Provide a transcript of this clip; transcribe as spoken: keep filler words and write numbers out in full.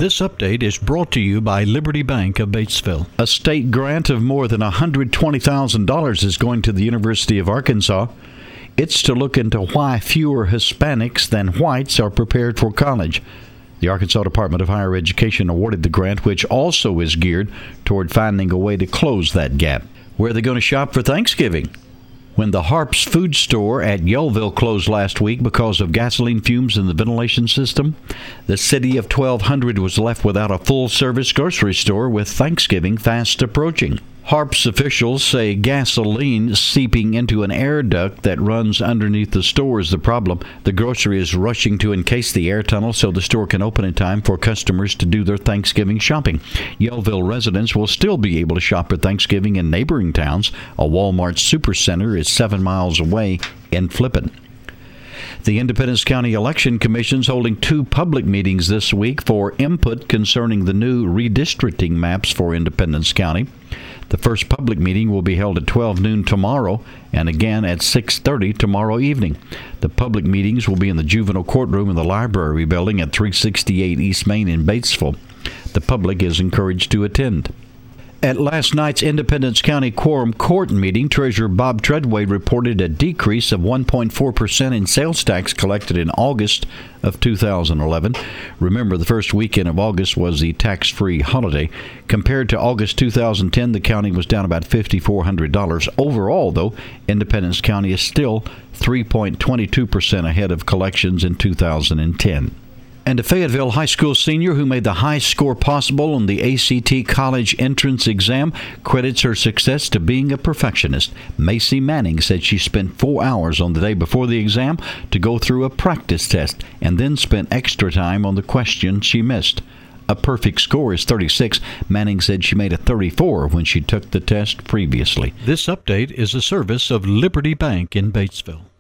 This update is brought to you by Liberty Bank of Batesville. A state grant of more than one hundred twenty thousand dollars is going to the University of Arkansas. It's to look into why fewer Hispanics than whites are prepared for college. The Arkansas Department of Higher Education awarded the grant, which also is geared toward finding a way to close that gap. Where are they going to shop for Thanksgiving? When the Harps food store at Yellville closed last week because of gasoline fumes in the ventilation system, the city of twelve hundred was left without a full-service grocery store with Thanksgiving fast approaching. Harps officials say gasoline seeping into an air duct that runs underneath the store is the problem. The grocery is rushing to encase the air tunnel so the store can open in time for customers to do their Thanksgiving shopping. Yellville residents will still be able to shop for Thanksgiving in neighboring towns. A Walmart Supercenter is seven miles away in Flippin. The Independence County Election Commission is holding two public meetings this week for input concerning the new redistricting maps for Independence County. The first public meeting will be held at twelve noon tomorrow and again at six thirty tomorrow evening. The public meetings will be in the juvenile courtroom in the library building at three sixty-eight East Main in Batesville. The public is encouraged to attend. At last night's Independence County Quorum Court meeting, Treasurer Bob Treadway reported a decrease of one point four percent in sales tax collected in August of two thousand eleven. Remember, the first weekend of August was the tax-free holiday. Compared to August two thousand ten, the county was down about five thousand four hundred dollars. Overall, though, Independence County is still three point two two percent ahead of collections in two thousand ten. And a Fayetteville High School senior who made the highest score possible on the A C T college entrance exam credits her success to being a perfectionist. Macy Manning said she spent four hours on the day before the exam to go through a practice test and then spent extra time on the questions she missed. A perfect score is thirty-six. Manning said she made a thirty-four when she took the test previously. This update is a service of Liberty Bank in Batesville.